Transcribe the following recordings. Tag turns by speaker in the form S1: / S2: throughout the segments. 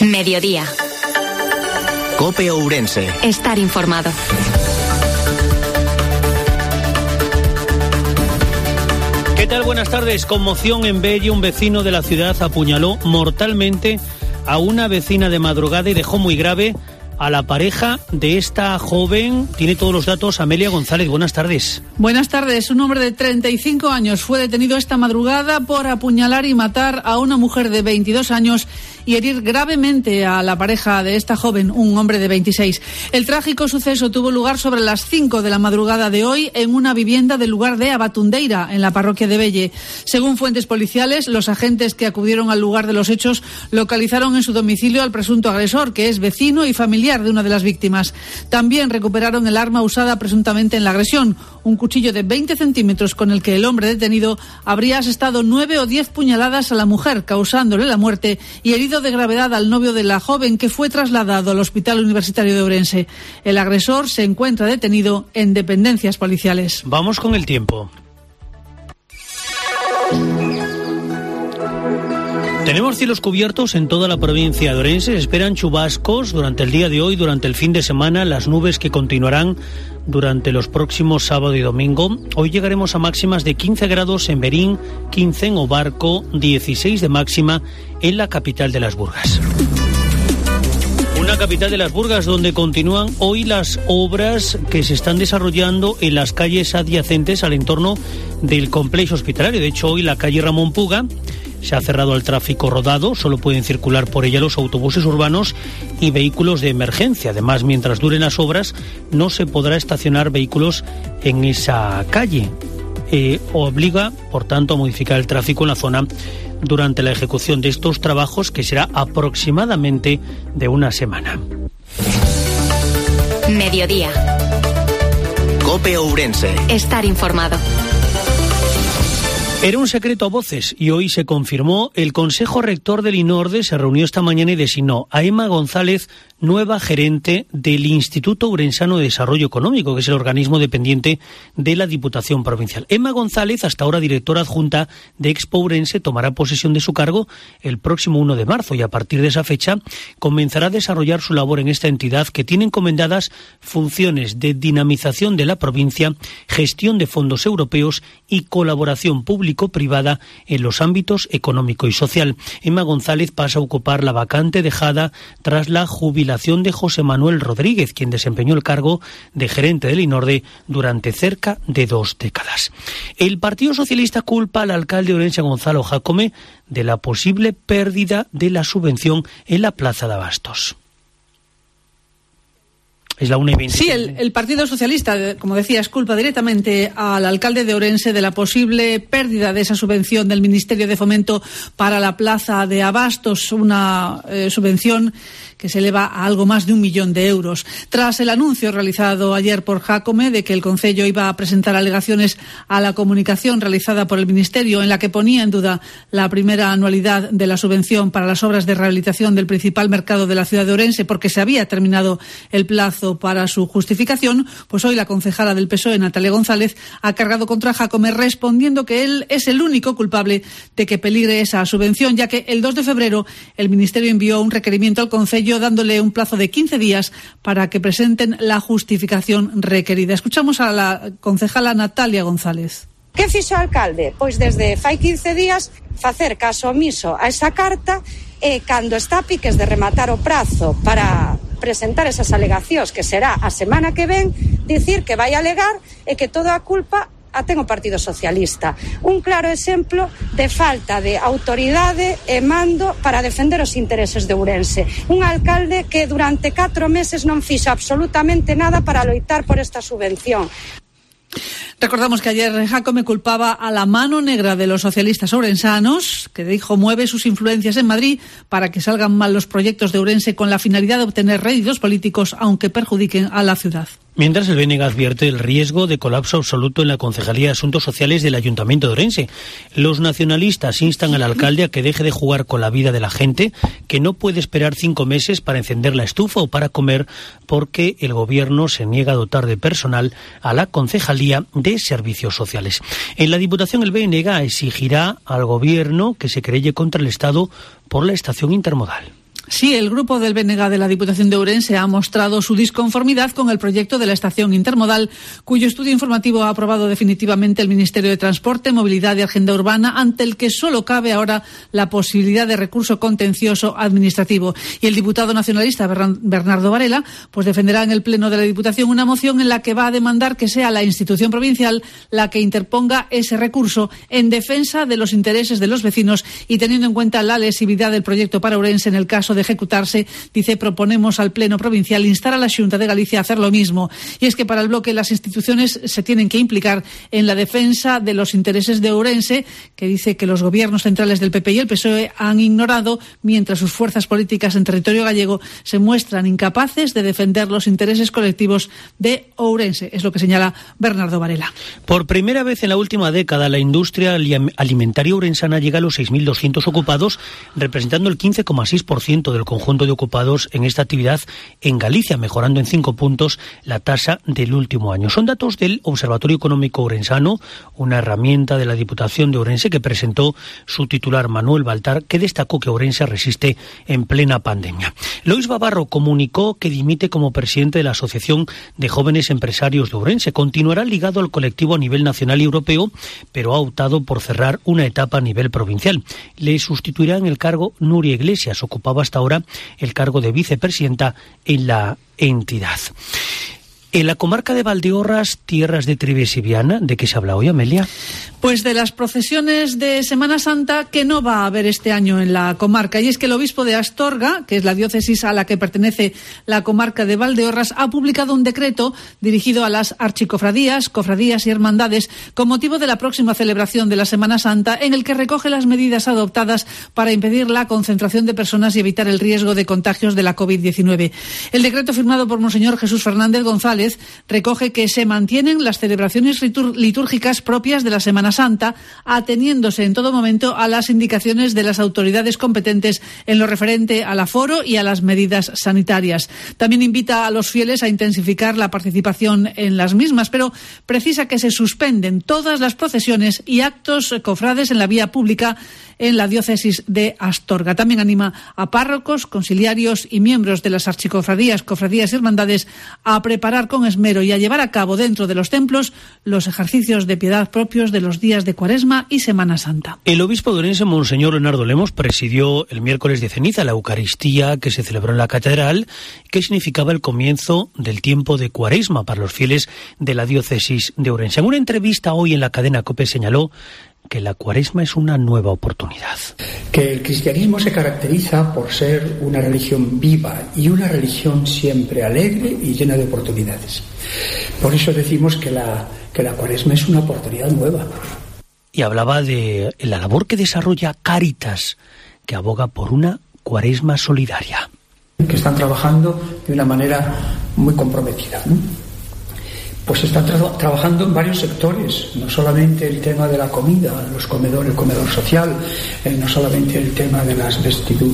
S1: Mediodía.
S2: COPE Ourense.
S1: Estar informado.
S3: ¿Qué tal? Buenas tardes. Conmoción en Bello. Un vecino de la ciudad apuñaló mortalmente a una vecina de madrugada y dejó muy grave a la pareja de esta joven. Tiene todos los datos Amelia González. Buenas tardes.
S4: Buenas tardes. Un hombre de 35 años fue detenido esta madrugada por apuñalar y matar a una mujer de 22 años y herir gravemente a la pareja de esta joven, un hombre de 26. El trágico suceso tuvo lugar sobre las 5 de la madrugada de hoy en una vivienda del lugar de Abatundeira, en la parroquia de Belle. Según fuentes policiales, los agentes que acudieron al lugar de los hechos localizaron en su domicilio al presunto agresor, que es vecino y familiar de una de las víctimas. También recuperaron el arma usada presuntamente en la agresión, un cuchillo de 20 centímetros con el que el hombre detenido habría asestado 9 o 10 puñaladas a la mujer, causándole la muerte, y herido de gravedad al novio de la joven, que fue trasladado al Hospital Universitario de Ourense. El agresor se encuentra detenido en dependencias policiales.
S3: Vamos con el tiempo. Tenemos cielos cubiertos en toda la provincia de Ourense. Se esperan chubascos durante el día de hoy, durante el fin de semana, las nubes que continuarán durante los próximos sábado y domingo. Hoy llegaremos a máximas de 15 grados en Berín, 15 en Obarco, 16 de máxima en la capital de las Burgas. Una capital de las Burgas donde continúan hoy las obras que se están desarrollando en las calles adyacentes al entorno del complejo hospitalario. De hecho, hoy la calle Ramón Puga se ha cerrado al tráfico rodado, solo pueden circular por ella los autobuses urbanos y vehículos de emergencia. Además, mientras duren las obras, no se podrá estacionar vehículos en esa calle. Obliga, por tanto, a modificar el tráfico en la zona durante la ejecución de estos trabajos, que será aproximadamente de una semana.
S1: Mediodía.
S2: COPE Ourense.
S1: Estar informado.
S3: Era un secreto a voces y hoy se confirmó. El Consejo Rector del INORDE se reunió esta mañana y designó a Emma González nueva gerente del Instituto Ourensano de Desarrollo Económico, que es el organismo dependiente de la Diputación Provincial. Emma González, hasta ahora directora adjunta de Expo Ourense, tomará posesión de su cargo el próximo 1 de marzo y a partir de esa fecha comenzará a desarrollar su labor en esta entidad, que tiene encomendadas funciones de dinamización de la provincia, gestión de fondos europeos y colaboración público-privada en los ámbitos económico y social. Emma González pasa a ocupar la vacante dejada tras la jubilación de José Manuel Rodríguez, quien desempeñó el cargo de gerente del INORDE durante cerca de 2 décadas. El Partido Socialista culpa al alcalde de Ourense, Gonzalo Jácome, de la posible pérdida de la subvención en la Plaza de Abastos. Es la 1:20.
S4: Sí, el Partido Socialista, como decías, culpa directamente al alcalde de Ourense de la posible pérdida de esa subvención del Ministerio de Fomento para la Plaza de Abastos, una subvención que se eleva a algo más de 1 millón de euros. Tras el anuncio realizado ayer por Jácome de que el Concello iba a presentar alegaciones a la comunicación realizada por el Ministerio, en la que ponía en duda la primera anualidad de la subvención para las obras de rehabilitación del principal mercado de la ciudad de Ourense, porque se había terminado el plazo para su justificación, pues hoy la concejala del PSOE, Natalia González, ha cargado contra Jácome, respondiendo que él es el único culpable de que peligre esa subvención, ya que el 2 de febrero el Ministerio envió un requerimiento al Concello dándole un plazo de 15 días para que presenten la justificación requerida. Escuchamos a la concejala Natalia González.
S5: Que fixo o alcalde? Pois desde fai 15 días facer caso omiso a esa carta e cando está a piques de rematar o prazo para presentar esas alegacións, que será a semana que ven, dicir que vai alegar e que toda a culpa a ten o Partido Socialista. Un claro exemplo de falta de autoridade e mando para defender os intereses de Ourense. Un alcalde que durante 4 meses non fixo absolutamente nada para loitar por esta subvención.
S4: Recordamos que ayer Jácome culpaba a la mano negra de los socialistas ourensanos, que dijo mueve sus influencias en Madrid para que salgan mal los proyectos de Ourense con la finalidad de obtener réditos políticos, aunque perjudiquen a la ciudad.
S3: Mientras, el BNG advierte el riesgo de colapso absoluto en la Concejalía de Asuntos Sociales del Ayuntamiento de Ourense. Los nacionalistas instan al alcalde a que deje de jugar con la vida de la gente, que no puede esperar 5 meses para encender la estufa o para comer, porque el gobierno se niega a dotar de personal a la Concejalía de Servicios Sociales. En la Diputación, el BNG exigirá al gobierno que se querelle contra el Estado por la estación intermodal.
S4: Sí, el grupo del BNG de la Diputación de Ourense ha mostrado su disconformidad con el proyecto de la estación intermodal, cuyo estudio informativo ha aprobado definitivamente el Ministerio de Transporte, Movilidad y Agenda Urbana, ante el que solo cabe ahora la posibilidad de recurso contencioso administrativo. Y el diputado nacionalista Bernardo Varela pues defenderá en el Pleno de la Diputación una moción en la que va a demandar que sea la institución provincial la que interponga ese recurso en defensa de los intereses de los vecinos y teniendo en cuenta la lesividad del proyecto para Ourense en el caso de ejecutarse. Dice, proponemos al Pleno Provincial instar a la Xunta de Galicia a hacer lo mismo. Y es que para el bloque las instituciones se tienen que implicar en la defensa de los intereses de Ourense, que dice que los gobiernos centrales del PP y el PSOE han ignorado, mientras sus fuerzas políticas en territorio gallego se muestran incapaces de defender los intereses colectivos de Ourense. Es lo que señala Bernardo Varela.
S3: Por primera vez en la última década, la industria alimentaria ourensana llega a los 6.200 ocupados, representando el 15,6% del conjunto de ocupados en esta actividad en Galicia, mejorando en 5 puntos la tasa del último año. Son datos del Observatorio Económico Ourensano, una herramienta de la Diputación de Ourense que presentó su titular Manuel Baltar, que destacó que Ourense resiste en plena pandemia. Lois Babarro comunicó que dimite como presidente de la Asociación de Jóvenes Empresarios de Ourense. Continuará ligado al colectivo a nivel nacional y europeo, pero ha optado por cerrar una etapa a nivel provincial. Le sustituirá en el cargo Nuria Iglesias, ocupaba hasta ahora el cargo de vicepresidenta en la entidad. En la comarca de Valdeorras, tierras de Trives y Viana, ¿de qué se habla hoy, Amelia?
S4: Pues de las procesiones de Semana Santa que no va a haber este año en la comarca. Y es que el obispo de Astorga, que es la diócesis a la que pertenece la comarca de Valdeorras, ha publicado un decreto dirigido a las archicofradías, cofradías y hermandades con motivo de la próxima celebración de la Semana Santa, en el que recoge las medidas adoptadas para impedir la concentración de personas y evitar el riesgo de contagios de la COVID-19. El decreto firmado por Monseñor Jesús Fernández González recoge que se mantienen las celebraciones litúrgicas propias de la Semana Santa, ateniéndose en todo momento a las indicaciones de las autoridades competentes en lo referente al aforo y a las medidas sanitarias. También invita a los fieles a intensificar la participación en las mismas, pero precisa que se suspenden todas las procesiones y actos cofrades en la vía pública en la diócesis de Astorga. También anima a párrocos, conciliarios y miembros de las archicofradías, cofradías y hermandades a preparar con esmero y a llevar a cabo dentro de los templos los ejercicios de piedad propios de los días de Cuaresma y Semana Santa.
S3: El obispo de Ourense, Monseñor Leonardo Lemos, presidió el miércoles de ceniza la Eucaristía que se celebró en la catedral, que significaba el comienzo del tiempo de Cuaresma para los fieles de la diócesis de Ourense. En una entrevista hoy en la cadena COPE señaló que la Cuaresma es una nueva oportunidad.
S6: Que el cristianismo se caracteriza por ser una religión viva y una religión siempre alegre y llena de oportunidades. Por eso decimos que la Cuaresma es una oportunidad nueva.
S3: Y hablaba de la labor que desarrolla Cáritas, que aboga por una Cuaresma solidaria.
S6: Que están trabajando de una manera muy comprometida, ¿no? Pues están trabajando en varios sectores, no solamente el tema de la comida, el comedor social, no solamente el tema de los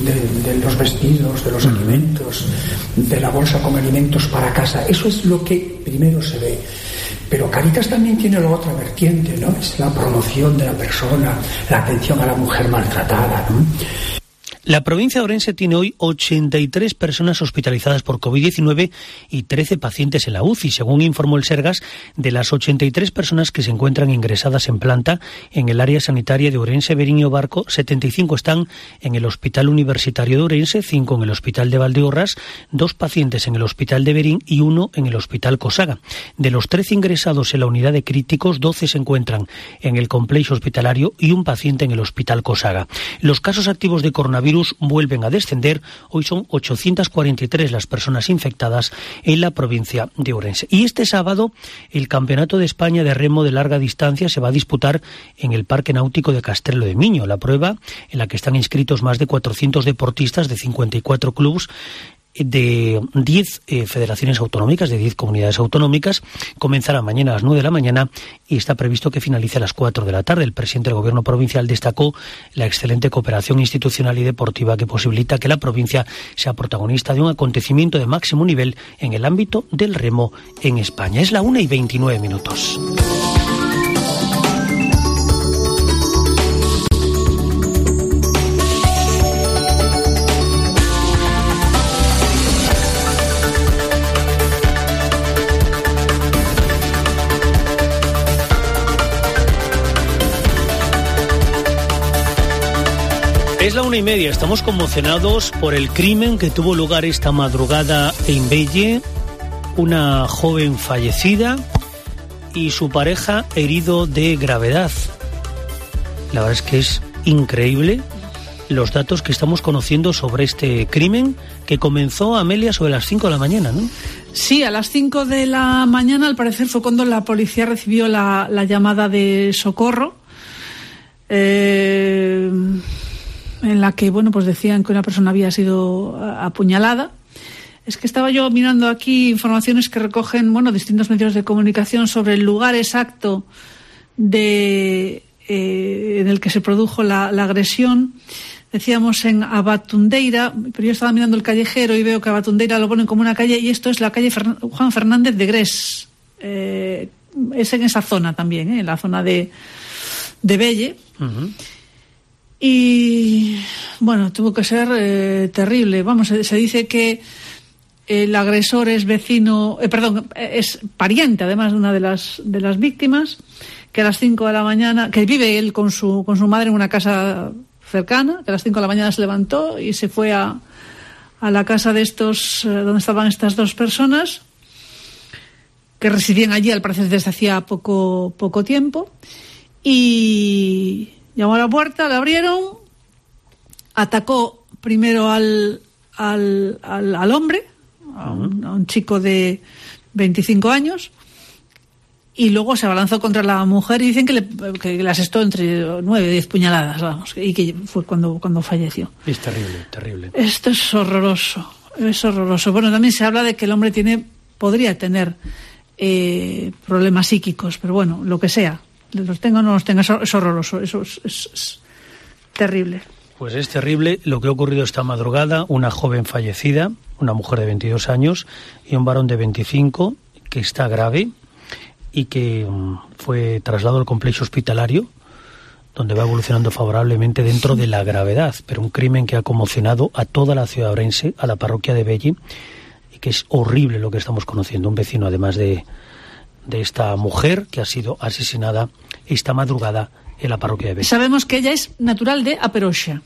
S6: vestidos, de los alimentos, de la bolsa con alimentos para casa. Eso es lo que primero se ve. Pero Cáritas también tiene la otra vertiente, ¿no? Es la promoción de la persona, la atención a la mujer maltratada, ¿no?
S3: La provincia de Ourense tiene hoy 83 personas hospitalizadas por COVID-19 y 13 pacientes en la UCI. Según informó el Sergas, de las 83 personas que se encuentran ingresadas en planta en el área sanitaria de Ourense, Verín y Obarco, 75 están en el Hospital Universitario de Ourense, 5 en el Hospital de Valdeorras, 2 pacientes en el Hospital de Verín y 1 en el Hospital Cosaga. De los 13 ingresados en la unidad de críticos, 12 se encuentran en el complejo hospitalario y 1 paciente en el Hospital Cosaga. Los casos activos de coronavirus vuelven a descender. Hoy son 843 las personas infectadas en la provincia de Ourense. Y este sábado el Campeonato de España de Remo de larga distancia se va a disputar en el Parque Náutico de Castrelo de Miño. La prueba, en la que están inscritos más de 400 deportistas de 54 clubes de 10 federaciones autonómicas, de 10 comunidades autonómicas, comenzará mañana a las 9 de la mañana y está previsto que finalice a las 4 de la tarde. El presidente del Gobierno provincial destacó la excelente cooperación institucional y deportiva que posibilita que la provincia sea protagonista de un acontecimiento de máximo nivel en el ámbito del remo en España. Es la 1:29. Es la 1:30, estamos conmocionados por el crimen que tuvo lugar esta madrugada en Velle, una joven fallecida y su pareja herido de gravedad. La verdad es que es increíble los datos que estamos conociendo sobre este crimen que comenzó, Amelia, sobre las 5 de la mañana, ¿no?
S4: Sí, a las 5 de la mañana, al parecer, fue cuando la policía recibió la llamada de socorro, en la que, bueno, pues decían que una persona había sido apuñalada. Es que estaba yo mirando aquí informaciones que recogen, bueno, distintos medios de comunicación sobre el lugar exacto en el que se produjo la agresión. Decíamos en Abatundeira, pero yo estaba mirando el callejero y veo que Abatundeira lo ponen como una calle, y esto es la calle Juan Fernández de Gres. Es en esa zona también, en la zona de Velle. Uh-huh. Y bueno, tuvo que ser terrible. Vamos, se dice que el agresor es es pariente además de una de las víctimas, que a las 5 de la mañana, que vive él con su madre en una casa cercana, que a las 5 de la mañana se levantó y se fue a la casa de estos, donde estaban estas dos personas, que residían allí al parecer desde hacía poco tiempo, y llamó a la puerta, la abrieron, atacó primero al hombre, a un chico de 25 años, y luego se abalanzó contra la mujer y dicen que le asestó entre 9 y 10 puñaladas, vamos, y que fue cuando falleció.
S3: Es terrible, terrible.
S4: Esto es horroroso, es horroroso. Bueno, también se habla de que el hombre podría tener problemas psíquicos, pero bueno, lo que sea, los tenga o no los tenga, es horroroso, eso es terrible.
S3: Pues es terrible lo que ha ocurrido esta madrugada, una joven fallecida, una mujer de 22 años y un varón de 25 que está grave y que fue trasladado al complejo hospitalario, donde va evolucionando favorablemente dentro de la gravedad, pero un crimen que ha conmocionado a toda la ciudad orense, a la parroquia de Velle, y que es horrible lo que estamos conociendo. Un vecino, además de esta mujer que ha sido asesinada esta madrugada en la parroquia de Velle.
S4: Sabemos que ella es natural de Aperoxa.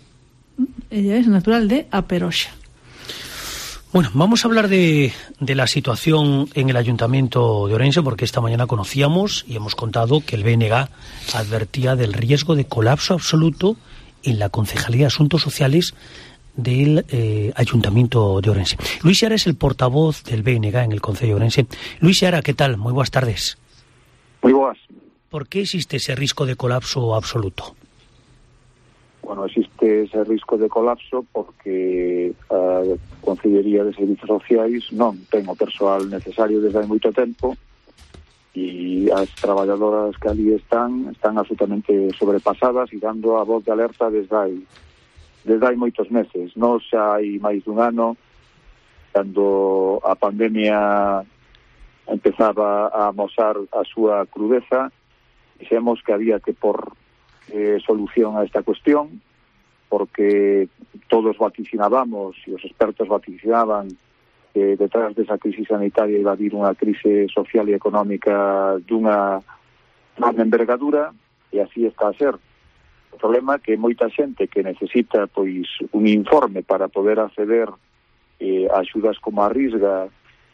S3: Bueno, vamos a hablar de la situación en el Ayuntamiento de Orense, porque esta mañana conocíamos y hemos contado que el BNG advertía del riesgo de colapso absoluto en la Concejalía de Asuntos Sociales del Ayuntamiento de Orense. Luis Seara es el portavoz del BNG en el Concello de Orense. Luis Seara, ¿qué tal? Muy buenas tardes.
S7: Muy buenas.
S3: ¿Por qué existe ese riesgo de colapso absoluto?
S7: Bueno, existe ese risco de colapso porque a Consellería de Servicios Sociais non ten o persoal necesario desde hai moito tempo e as traballadoras que ali están absolutamente sobrepasadas e dando a voz de alerta desde hai moitos meses. Non xa hai máis dun ano, cando a pandemia empezaba a amosar a súa crudeza, dixemos que había que por solución a esta cuestión, porque todos vaticinábamos e os expertos vaticinaban que detrás desa crisis sanitaria iba a vir unha crise social e económica dunha envergadura, e así está a ser. O problema é que moita xente que necesita pois un informe para poder acceder a axudas como a Risga,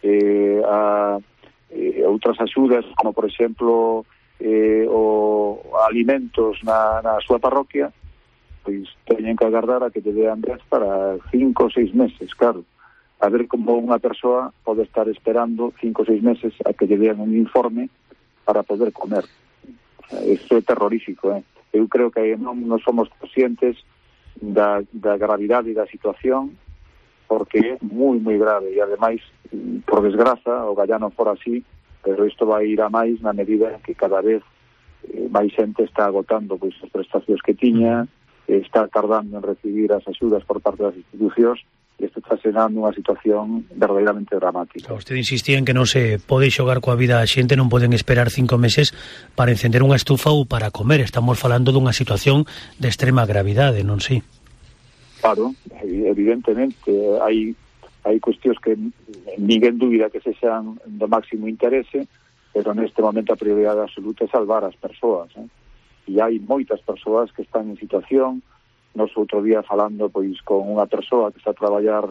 S7: a outras axudas como por exemplo o alimentos na súa parroquia, pois teñen que agardar a que te dean vez para 5 ou 6 meses, claro. A ver como unha persoa pode estar esperando 5 ou 6 meses a que lle dean un informe para poder comer. Isto é terrorífico, Eu creo que non somos conscientes da gravidade da situación, porque é moi, moi grave, e ademais, por desgraza, o gallá non fora así, pero isto vai ir a máis na medida en que cada vez máis xente está agotando pois as prestacións que tiña, está tardando en recibir as axudas por parte das institucións, e isto está xerando unha situación verdadeiramente dramática.
S3: Usted insistía en que non se pode xogar coa vida a xente, non poden esperar 5 meses para encender unha estufa ou para comer. Estamos falando dunha situación de extrema gravidade, non si?
S7: Claro, evidentemente, hai cuestións que ninguén dúbida que se xan do máximo interese, pero neste momento a prioridade absoluta é salvar as persoas, E hai moitas persoas que están en situación nos outro día falando pois con unha persoa que está a traballar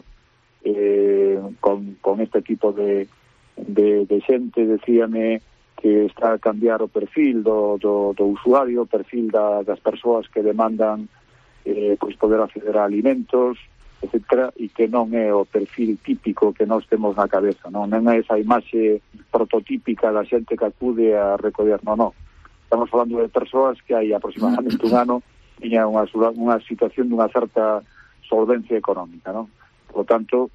S7: con este tipo de xente, decíame que está a cambiar o perfil do usuario, o perfil das persoas que demandan pois poder acceder a alimentos, etcétera, e que non é o perfil típico que nós temos na cabeza, non é esa imaxe prototípica da xente que acude a recoller, non. Estamos falando de persoas que hai aproximadamente un ano tiña unha situación dunha certa solvencia económica, non? Por lo tanto,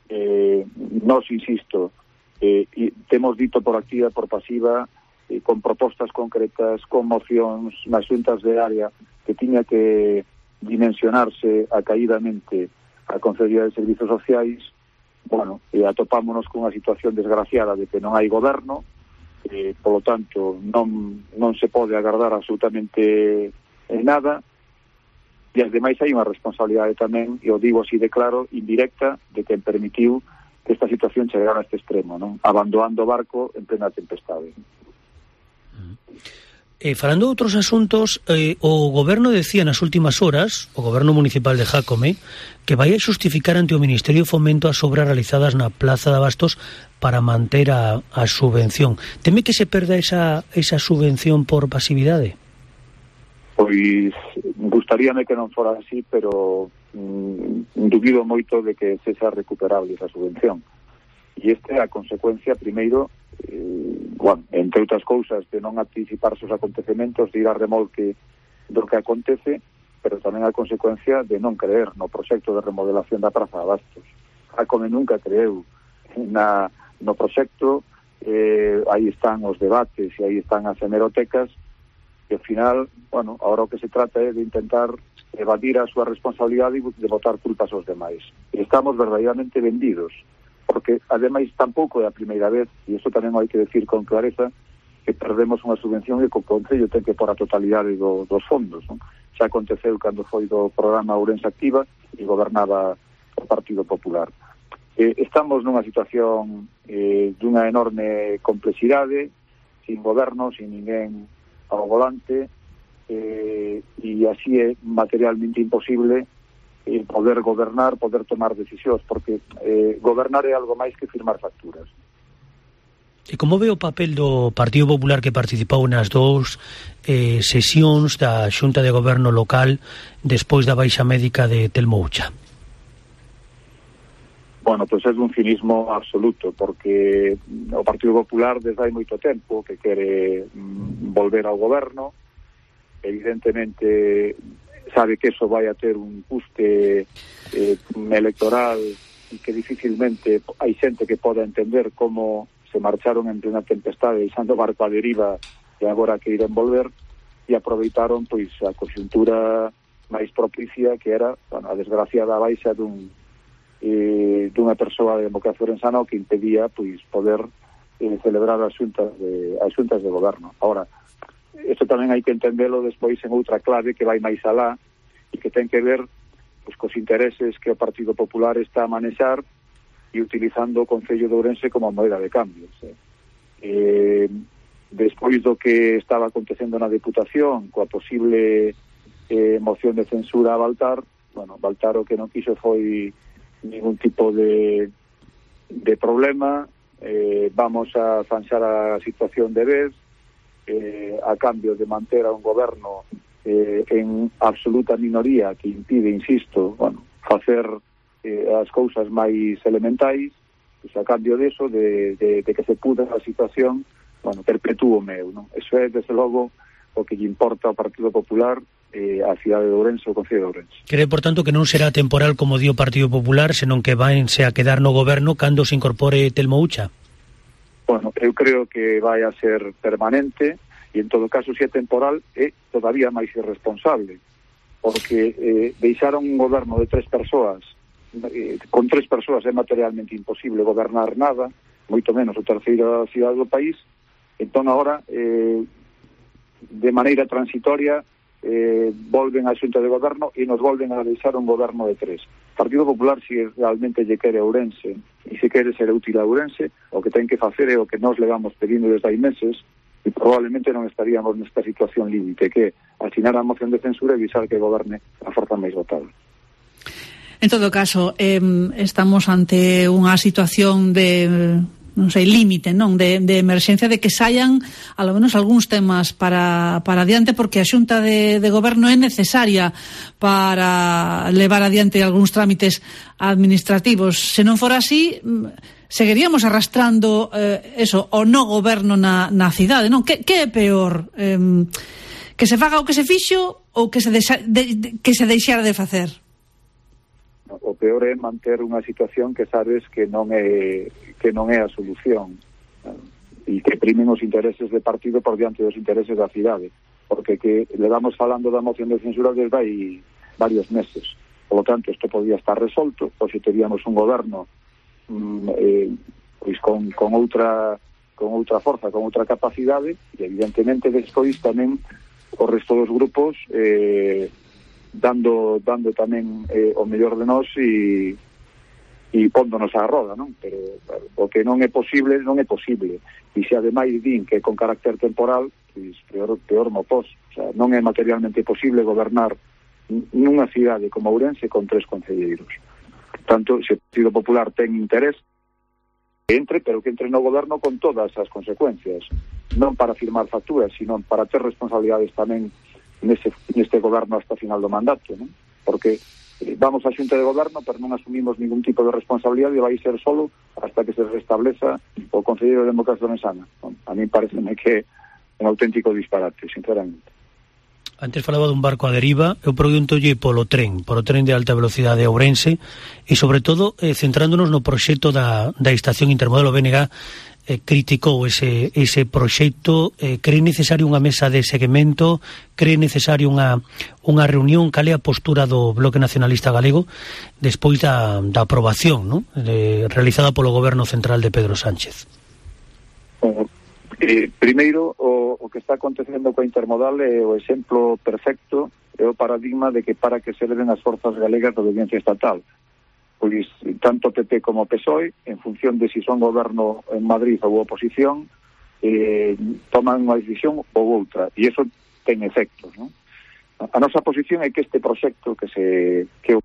S7: nós, insisto, temos dito por activa e por pasiva, con propostas concretas, con mocións nas xuntas de área, que tiña que dimensionarse acaídamente a Consellería de Servizos Sociais. Bueno, atopámonos cunha situación desgraciada de que non hai goberno, polo tanto non se pode agardar absolutamente nada, e ademais hai unha responsabilidade tamén, e o digo así de claro, indirecta, de quen permitiu que esta situación chegara a este extremo, non? Abandonando o barco en plena tempestade.
S3: Falando de outros asuntos, o goberno decía nas últimas horas, o goberno municipal de Jácome, que vai a xustificar ante o Ministerio de Fomento as obras realizadas na Plaza de Abastos para manter a subvención. Teme que se perda esa subvención por pasividade?
S7: Pois gustaríame que non fora así, pero dubido moito de que sexa recuperable esa subvención. E esta é a consecuencia, primeiro, entre outras cousas, de non anticiparse os acontecementos, de ir a remolque do que acontece, pero tamén a consecuencia de non creer no proxecto de remodelación da Praza de Abastos. Jácome nunca creeu no proxecto, aí están os debates e aí están as hemerotecas, e ao final, bueno, agora o que se trata é de intentar evadir a súa responsabilidade e de botar culpas aos demais. E estamos verdadeiramente vendidos, porque ademais tampouco é a primeira vez, e isto tamén hai que decir con clareza, que perdemos unha subvención e que o Concello ten que por a totalidade dos fondos, non? Xa aconteceu cando foi do programa Ourense Activa e gobernaba o Partido Popular. Estamos nunha situación dunha enorme complexidade, sin goberno, sin ninguén ao volante, e así é materialmente imposible poder gobernar, poder tomar decisións, porque gobernar é algo máis que firmar facturas.
S3: E como ve o papel do Partido Popular que participou nas dous sesións da Xunta de Goberno local despois da baixa médica de Telmo Ucha?
S7: Bueno, pois é un cinismo absoluto, porque o Partido Popular desde hai moito tempo que quere volver ao goberno. Evidentemente sabe que eso vai a ter un custe electoral e que dificilmente hai xente que poda entender como se marcharon en plena tempestade deixando o barco a deriva e agora que iren volver, e aproveitaron pois a conxuntura máis propicia, que era, bueno, a desgraciada baixa dunha persoa de democracia orensana que impedía pois poder celebrar as xuntas de goberno. Ahora, isto tamén hai que entendelo despois en outra clave que vai máis alá e que ten que ver pois cos intereses que o Partido Popular está a manexar e utilizando o Concello de Ourense como moeda de cambio. Despois do que estaba acontecendo na Deputación coa posible moción de censura a Baltar, bueno, Baltar o que non quiso foi ningún tipo de problema, vamos a zanxar a situación de vez, a cambio de manter a un goberno en absoluta minoría que impide, insisto, bueno, facer as cousas máis elementais, pues a cambio deso, de que se puda a situación, bueno, perpetúo meu, non? Eso é, desde logo, o que lle importa ao Partido Popular, a cidade de Ourense, o Concello de Ourense.
S3: Cree, por tanto, que non será temporal como dio o Partido Popular, senón que vanse a quedar no goberno cando se incorpore Telmo Ucha?
S7: Bueno, eu creo que vai a ser permanente, e en todo caso, se é temporal, é todavía máis irresponsable, porque deixaron un goberno de 3 persoas, con 3 persoas é materialmente imposible gobernar nada, moito menos o terceira cidade do país. Entón agora, de maneira transitoria, volven á Xunta de Goberno e nos volven a deixar un goberno de 3. O Partido Popular, se realmente lle quere Ourense e se quere ser útil a Ourense, o que ten que facer é o que nós levamos pedindo desde hai meses, e probablemente non estaríamos nesta situación límite, que asinar a moción de censura e avisar que goberne a forza máis votada.
S4: En todo caso, estamos ante unha situación de, non sei, límite, non? De emerxencia, de que saian ao menos algúns temas para adiante, porque a Xunta de Goberno é necesaria para levar adiante algúns trámites administrativos. Se non fora así, seguiríamos arrastrando o no goberno na cidade, non? Que é peor? Que se faga o que se fixo ou que se deixara de facer?
S7: O peor é manter unha situación que sabes que non é a solución, e que primen os intereses de partido por diante dos intereses da cidade, porque que levamos falando da moción de censura desde hai varios meses. Por lo tanto, isto podía estar resolto, pois teríamos un goberno pois con outra forza, con outra capacidade, e evidentemente despois tamén o resto dos grupos dando tamén o mellor de nós e póndonos á roda, non? Pero o que non é posible, e se ademais din que con carácter temporal, pois peor no pos. O sea, non é materialmente posible gobernar nunha cidade como Ourense con 3 concelleiros. Tanto, se o Partido Popular ten interés que entre, pero que entre no goberno con todas as consecuencias, non para firmar facturas, sino para ter responsabilidades tamén neste goberno hasta o final do mandato, non? Porque vamos á Xunta de Goberno, pero non asumimos ningún tipo de responsabilidade e vai ser solo hasta que se restableza o Conselleiro de Democracia Mesana. A mí pareceme que é un auténtico disparate, sinceramente.
S3: Antes falaba dun barco a deriva, eu preguntolle polo tren de alta velocidade a Ourense, e sobre todo centrándonos no proxecto da estación intermodal. O BNG criticou ese proxecto. Cree necesario unha mesa de seguimento, cree necesario unha reunión. Cal é a postura do Bloque Nacionalista Galego despois da aprobación, non? Realizada polo Goberno Central de Pedro Sánchez?
S7: Primeiro, o que está acontecendo coa intermodal é o exemplo perfecto, é o paradigma de que para que se leven as forzas galegas de obediencia estatal. Pois tanto PP como PSOE, en función de si son goberno en Madrid ou oposición, toman unha decisión ou outra, e iso ten efectos, non? A nosa posición é que este proxecto que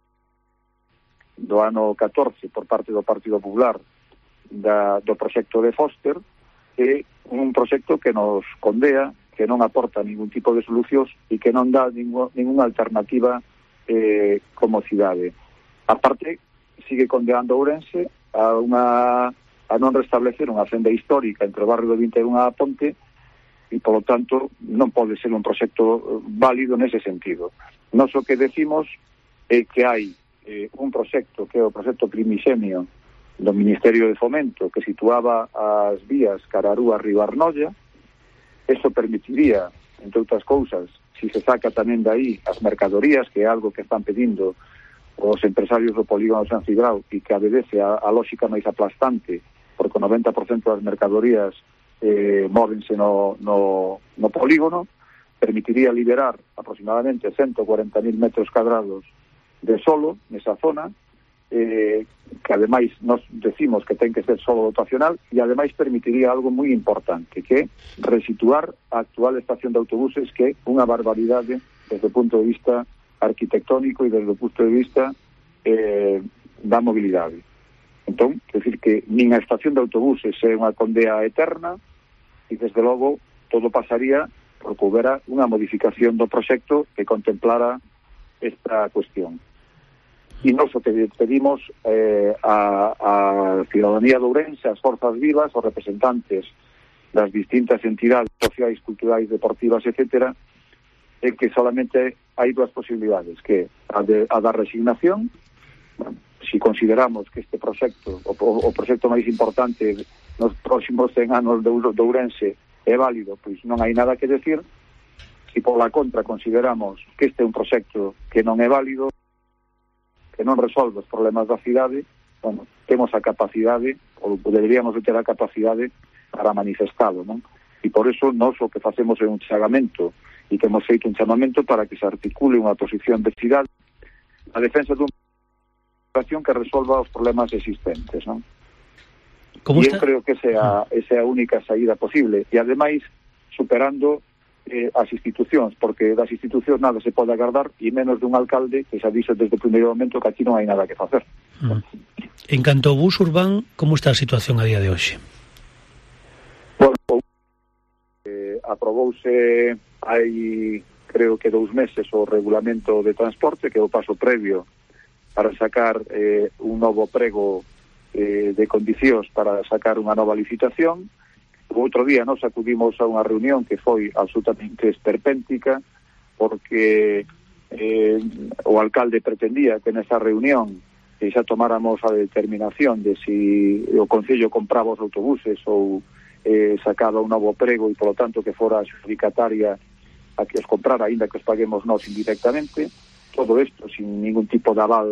S7: do ano 14 por parte do Partido Popular do proxecto de Foster é un proxecto que nos condea, que non aporta ningún tipo de solucións e que non dá ninguna alternativa como cidade. Aparte, sigue condeando Ourense a non restablecer unha senda histórica entre o barrio do 21 e a Ponte, e, polo tanto, non pode ser un proxecto válido nese sentido. Nos o que decimos é que hai un proxecto, que é o proxecto primixenio do Ministerio de Fomento, que situaba as vías Cararúa, Ribarnolla. Eso permitiría, entre outras cousas, si se saca tamén de aí as mercadorías, que é algo que están pedindo os empresarios do polígono de San Cibrao, e que obedece a lógica máis aplastante, porque o 90% das mercadorías móvense no polígono, permitiría liberar aproximadamente 140.000 metros cuadrados de solo nesa zona, que ademais nos decimos que ten que ser solo dotacional, e ademais permitiría algo moi importante, que é resituar a actual estación de autobuses, que é unha barbaridade desde o punto de vista arquitectónico e desde o punto de vista da mobilidade. Entón, é dicir que nin a estación de autobuses é unha condea eterna, e desde logo todo pasaría por que houbera unha modificación do proxecto que contemplara esta cuestión. E nos o que pedimos a ciudadanía de Ourense, as forzas vivas, os representantes das distintas entidades sociais, culturais, deportivas, etcétera, é que solamente hai 2 posibilidades, que a da resignación. Bueno, si consideramos que este proxecto, o proxecto máis importante nos próximos 100 anos de Ourense é válido, pois non hai nada que decir. Si pola contra consideramos que este é un proxecto que non é válido, que non resolve os problemas da cidade, bueno, temos a capacidade, ou deberíamos ter a capacidade para manifestalo, non? E por eso nós o que facemos é un chamamento, e que hemos feito un chamamento para que se articule unha posición de cidade a defensa dunha situación que resolva os problemas existentes, non? E eu creo que esa é a única saída posible. E ademais, superando as institucións, porque das institucións nada se pode agardar, e menos dun alcalde que xa dixo desde o primeiro momento que aquí non hai nada que facer.
S3: En canto ao bus urbán, como está a situación a día de hoxe?
S7: Bueno, aprobouse hai, creo que 2 meses, o regulamento de transporte, que é o paso previo para sacar un novo prego de condicións para sacar unha nova licitación. O outro día nos acudimos a unha reunión que foi absolutamente esperpéntica, porque o alcalde pretendía que nesa reunión xa tomáramos a determinación de si o Concello compraba os autobuses ou sacaba un novo prego e, polo tanto, que fora adjudicataria a que os comprara, aínda que os paguemos nós indirectamente. Todo isto sin ningún tipo de aval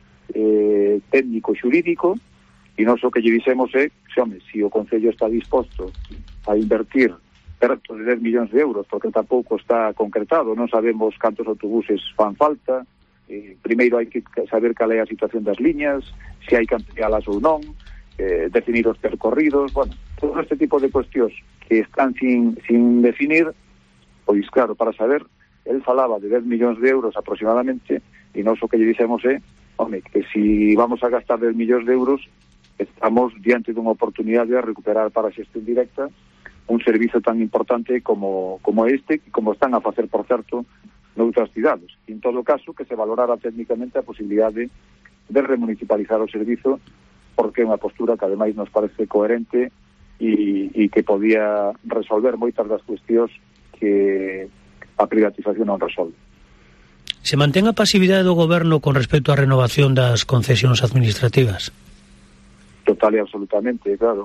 S7: técnico xurídico. E nós o que lle dixemos é, se o Concello está disposto a invertir perto de 10 millóns de euros, porque tampouco está concretado, non sabemos cantos autobuses fan falta, primeiro hai que saber cal é a situación das liñas, se hai que amplialas ou non, definir os percorridos, bueno, todo este tipo de cuestións que están sin definir, pois claro, para saber, el falaba de 10 millóns de euros aproximadamente, e nós o que lle dixemos é, que si vamos a gastar 10 millóns de euros, estamos diante dunha oportunidade de recuperar para a xestión directa un servizo tan importante como este, como están a facer, por certo, noutras cidades. En todo caso, que se valorara técnicamente a posibilidade de remunicipalizar o servizo, porque é unha postura que ademais nos parece coherente e que podía resolver moitas das cuestións que a privatización non resolve.
S3: Se mantén a pasividade do goberno con respecto á renovación das concesións administrativas?
S7: Total e absolutamente, claro.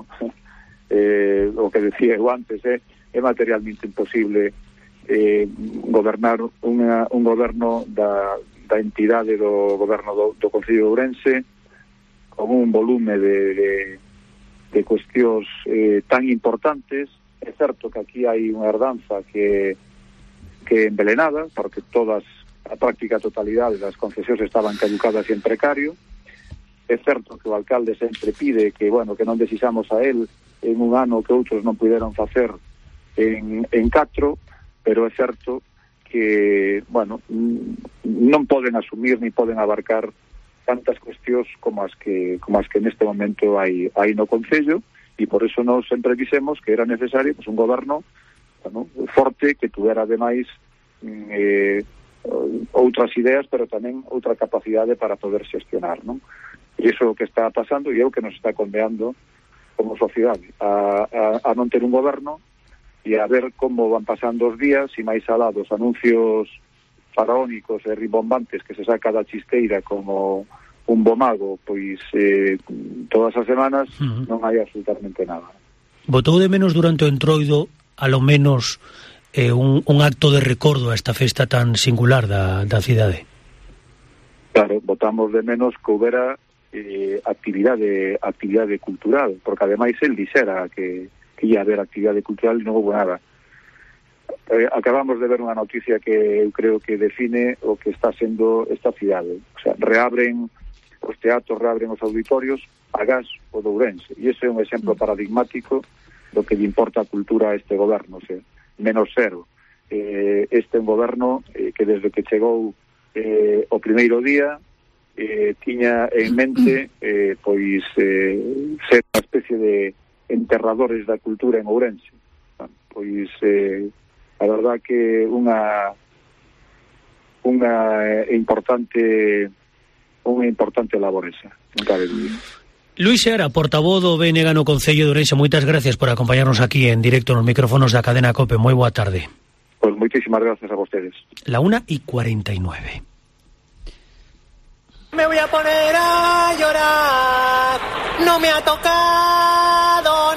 S7: O que decía eu antes, é materialmente imposible gobernar un goberno da entidade do goberno do Concello de Ourense con un volume de cuestións tan importantes. É certo que aquí hai unha herdanza que envelenada, porque a práctica totalidade das concesións estaban caducadas e en precario. É certo que o alcalde sempre pide que non desixamos a él en un ano que outros non puderon facer en 4, pero é certo que, non poden asumir ni poden abarcar tantas cuestións como as que neste momento hai no Concello, e por eso nós sempre dixemos que era necesario un goberno forte, que tuvera ademais outras ideas, pero tamén outra capacidade para poder xestionar, non? E iso é o que está pasando e é o que nos está condeando como sociedade a non ter un goberno e a ver como van pasando os días e máis alá dos anuncios faraónicos e rimbombantes que se saca da chisteira como un bomago, pois todas as semanas non hai absolutamente nada.
S3: Botou de menos durante o entroido a lo menos un acto de recordo a esta festa tan singular da cidade?
S7: Claro, botamos de menos que houbera actividade cultural, porque ademais el dixera que ia haber actividade cultural e non houve nada. Acabamos de ver unha noticia que eu creo que define o que está sendo esta cidade. O sea, reabren os teatros, reabren os auditorios, agás o de Ourense, e ese é un exemplo paradigmático do que lle importa a cultura a este goberno, o sea, menos cero. Este é un goberno que desde que chegou o primeiro día tiña en mente ser unha especie de enterradores da cultura en Ourense. Pois a verdad que unha importante labor esa, non cabe dúbida.
S3: Luís Seara, portavoz do BNG no Concello de Ourense, moitas gracias por acompañarnos aquí en directo nos micrófonos da cadena COPE. Moi boa tarde.
S7: Pois moitísimas gracias a vostedes.
S3: La 1:49.
S8: Me voy a poner a llorar, no me ha tocado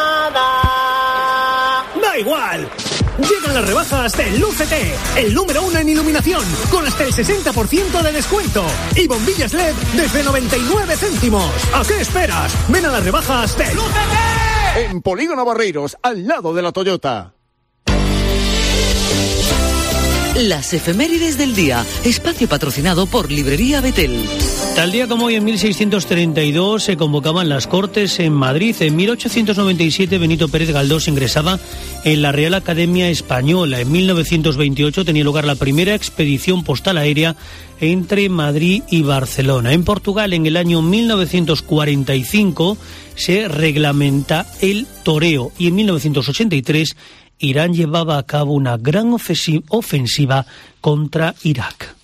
S8: nada.
S9: Da igual. Llegan las rebajas de Lúcete, el número 1 en iluminación, con hasta el 60% de descuento. Y bombillas LED desde 99 céntimos. ¿A qué esperas? Ven a las rebajas de Lúcete.
S10: En Polígono Barreiros, al lado de la Toyota.
S11: Las efemérides del día, espacio patrocinado por Librería Betel.
S3: Tal día como hoy, en 1632, se convocaban las Cortes en Madrid. En 1897, Benito Pérez Galdós ingresaba en la Real Academia Española. En 1928 tenía lugar la primera expedición postal aérea entre Madrid y Barcelona. En Portugal, en el año 1945, se reglamenta el toreo. Y en 1983, Irán llevaba a cabo una gran ofensiva contra Irak.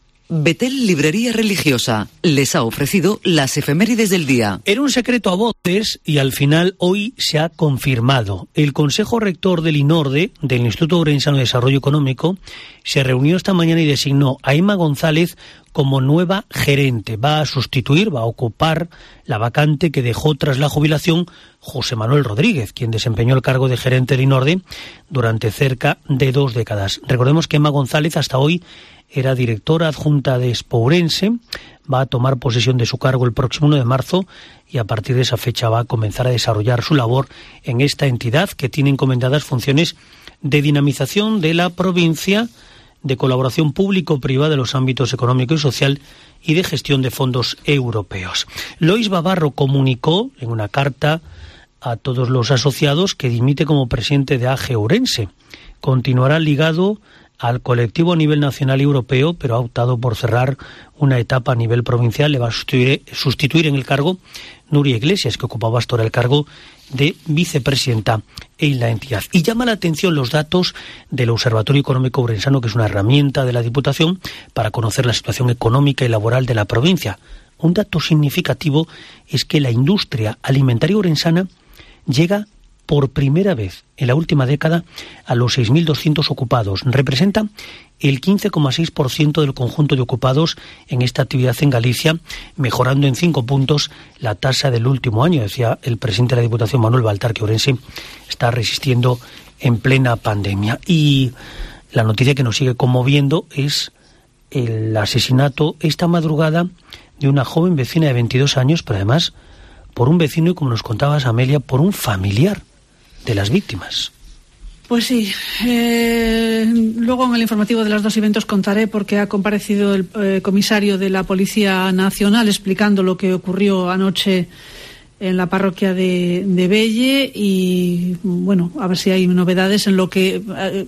S11: Betel Librería Religiosa les ha ofrecido las efemérides del día.
S3: Era un secreto a voces y al final hoy se ha confirmado. El Consejo Rector del INORDE, del Instituto Ourensano de Desarrollo Económico, se reunió esta mañana y designó a Emma González como nueva gerente. Va a ocupar la vacante que dejó tras la jubilación José Manuel Rodríguez, quien desempeñó el cargo de gerente del INORDE durante cerca de 2 décadas. Recordemos que Emma González hasta hoy era directora adjunta de Expo Ourense, va a tomar posesión de su cargo el próximo 1 de marzo y a partir de esa fecha va a comenzar a desarrollar su labor en esta entidad que tiene encomendadas funciones de dinamización de la provincia, de colaboración público-privada de los ámbitos económico y social y de gestión de fondos europeos. Lois Bavarro comunicó en una carta a todos los asociados que dimite como presidente de AGE Ourense. Continuará ligado al colectivo a nivel nacional y europeo, pero ha optado por cerrar una etapa a nivel provincial. Le va a sustituir en el cargo Nuria Iglesias, que ocupaba hasta ahora el cargo de vicepresidenta en la entidad. Y llama la atención los datos del Observatorio Económico Ourensano, que es una herramienta de la Diputación para conocer la situación económica y laboral de la provincia. Un dato significativo es que la industria alimentaria ourensana llega por primera vez en la última década a los 6.200 ocupados. Representa el 15,6% del conjunto de ocupados en esta actividad en Galicia, mejorando en 5 puntos la tasa del último año. Decía el presidente de la Diputación, Manuel Baltar, que Ourense está resistiendo en plena pandemia. Y la noticia que nos sigue conmoviendo es el asesinato esta madrugada de una joven vecina de 22 años, pero además por un vecino y, como nos contabas, Amelia, por un familiar de las víctimas.
S4: Pues sí, luego en el informativo de las 2:20 contaré, porque ha comparecido el comisario de la Policía Nacional explicando lo que ocurrió anoche en la parroquia de Belle y, bueno, a ver si hay novedades en lo que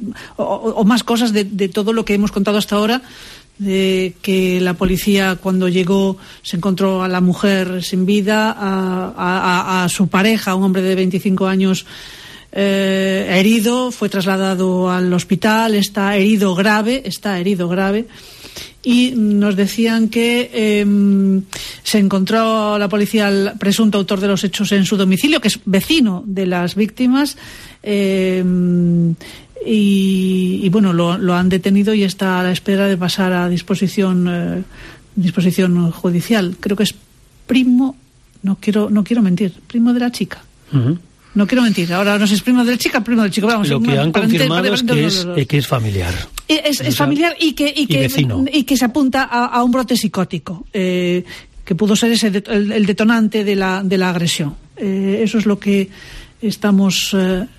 S4: o más cosas de todo lo que hemos contado hasta ahora, de que la policía cuando llegó se encontró a la mujer sin vida, a su pareja, un hombre de 25 años, herido, fue trasladado al hospital, está herido grave, y nos decían que se encontró la policía al presunto autor de los hechos en su domicilio, que es vecino de las víctimas, y bueno, lo han detenido y está a la espera de pasar a disposición judicial. Creo que es primo, no quiero mentir, primo de la chica. Uh-huh. No quiero mentir, ahora no sé si es primo de la chica, primo del chico. Vamos,
S3: lo que han confirmado es que es familiar.
S4: Es familiar y que se apunta a un brote psicótico, que pudo ser el detonante de la agresión. Eso es lo que estamos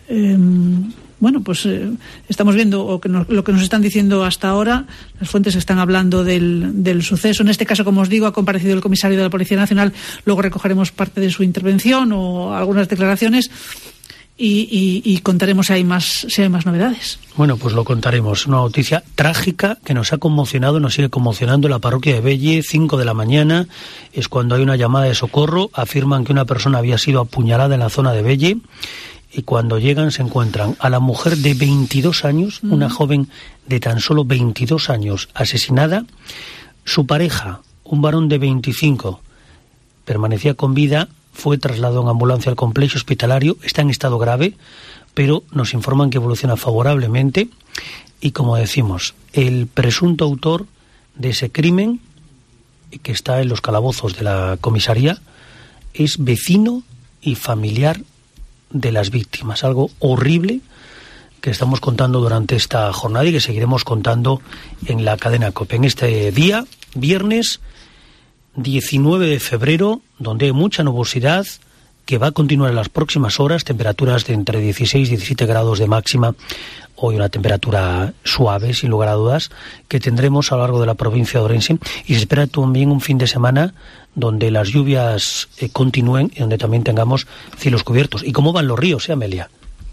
S4: estamos viendo, o lo que nos están diciendo hasta ahora. Las fuentes están hablando del suceso. En este caso, como os digo, ha comparecido el comisario de la Policía Nacional. Luego recogeremos parte de su intervención o algunas declaraciones y contaremos si hay más novedades.
S3: Bueno, pues lo contaremos. Una noticia trágica que nos ha conmocionado, nos sigue conmocionando. La parroquia de Belle, 5 de la mañana, es cuando hay una llamada de socorro. Afirman que una persona había sido apuñalada en la zona de Belle. Y cuando llegan se encuentran a la mujer de 22 años, una joven de tan solo 22 años asesinada. Su pareja, un varón de 25, permanecía con vida, fue trasladado en ambulancia al complejo hospitalario, está en estado grave, pero nos informan que evoluciona favorablemente. Y como decimos, el presunto autor de ese crimen, que está en los calabozos de la comisaría, es vecino y familiar de las víctimas. Algo horrible que estamos contando durante esta jornada y que seguiremos contando en la cadena COPE. En este día, viernes 19 de febrero, donde hay mucha nubosidad, que va a continuar en las próximas horas, temperaturas de entre 16 y 17 grados de máxima. Hoy una temperatura suave, sin lugar a dudas, que tendremos a lo largo de la provincia de Ourense, y se espera también un fin de semana donde las lluvias continúen y donde también tengamos cielos cubiertos. ¿Y cómo van los ríos, Amelia?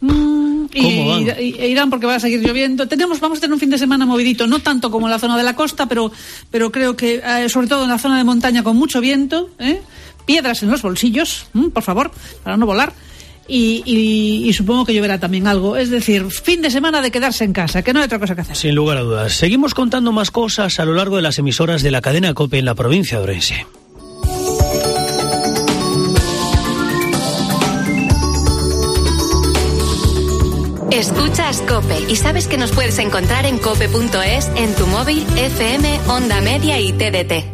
S4: Irán, porque va a seguir lloviendo. Vamos a tener un fin de semana movidito, no tanto como en la zona de la costa, pero creo que sobre todo en la zona de montaña con mucho viento, piedras en los bolsillos, por favor, para no volar. Y supongo que lloverá también algo. Es decir, fin de semana de quedarse en casa, que no hay otra cosa que hacer.
S3: Sin lugar a dudas. Seguimos contando más cosas a lo largo de las emisoras de la cadena COPE en la provincia de Ourense.
S1: Escuchas COPE y sabes que nos puedes encontrar en cope.es, en tu móvil, FM, Onda Media y TDT.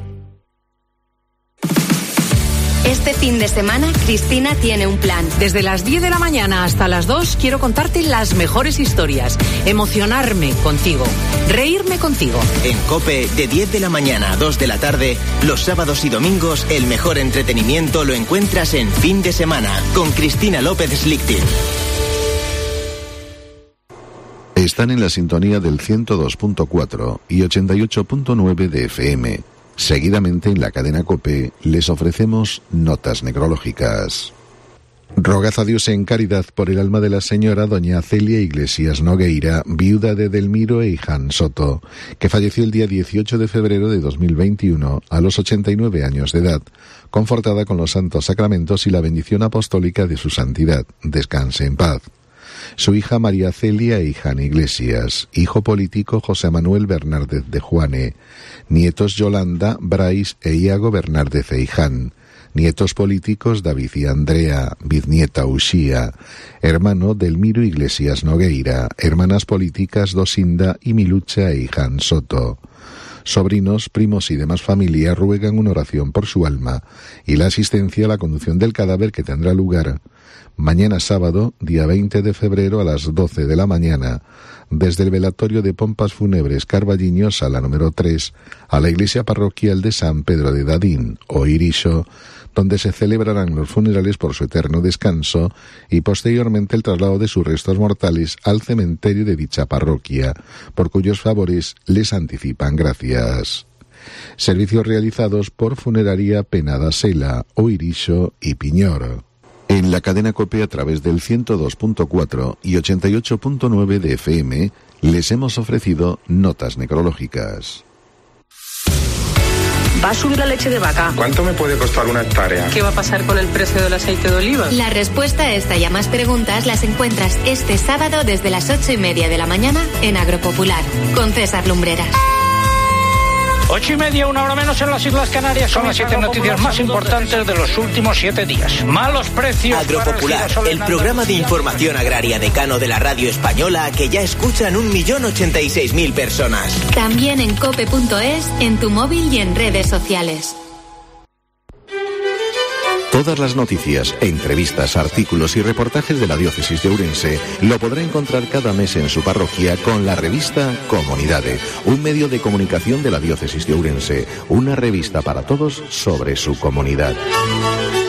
S1: Este fin de semana, Cristina tiene un plan.
S12: Desde las 10 de la mañana hasta las 2 quiero contarte las mejores historias, emocionarme contigo, reírme contigo.
S2: En COPE, de 10 de la mañana a 2 de la tarde, los sábados y domingos, el mejor entretenimiento lo encuentras en Fin de Semana, con Cristina López Slichting.
S13: Están en la sintonía del 102.4 y 88.9 de FM. Seguidamente en la cadena COPE les ofrecemos notas necrológicas. Rogad a Dios en caridad por el alma de la señora doña Celia Iglesias Nogueira, viuda de Delmiro e Hiján Soto, que falleció el día 18 de febrero de 2021 a los 89 años de edad, confortada con los santos sacramentos y la bendición apostólica de su santidad. Descanse en paz. Su hija María Celia e Hiján Iglesias, hijo político José Manuel Bernárdez de Juane, nietos Yolanda, Brais e Iago Bernárdez e Hiján, nietos políticos David y Andrea, bisnieta Uxía, hermano Delmiro Iglesias Nogueira, hermanas políticas Dosinda y Milucha e Hiján Soto. Sobrinos, primos y demás familia ruegan una oración por su alma y la asistencia a la conducción del cadáver que tendrá lugar mañana sábado, día 20 de febrero a las 12 de la mañana, desde el velatorio de Pompas Fúnebres Carballiño, sala número 3, a la iglesia parroquial de San Pedro de Dadín, o Irixo, donde se celebrarán los funerales por su eterno descanso y posteriormente el traslado de sus restos mortales al cementerio de dicha parroquia, por cuyos favores les anticipan gracias. Servicios realizados por Funeraria Penada Sela, o Irixo y Piñor. En la cadena COPE a través del 102.4 y 88.9 de FM les hemos ofrecido notas necrológicas.
S12: ¿Va a subir la leche de vaca?
S14: ¿Cuánto me puede costar una hectárea?
S12: ¿Qué va a pasar con el precio del aceite de oliva?
S1: La respuesta a esta y a más preguntas las encuentras este sábado desde las 8:30 de la mañana en Agropopular, con César Lumbreras.
S15: 8:30, una hora menos en las Islas Canarias. Son las 7 noticias más importantes de los últimos 7 días. Malos precios.
S2: Agropopular, el programa de información agraria decano de la radio española que ya escuchan 1.086.000 personas.
S1: También en cope.es, en tu móvil y en redes sociales.
S13: Todas las noticias, entrevistas, artículos y reportajes de la diócesis de Ourense lo podrá encontrar cada mes en su parroquia con la revista Comunidade, un medio de comunicación de la diócesis de Ourense, una revista para todos sobre su comunidad.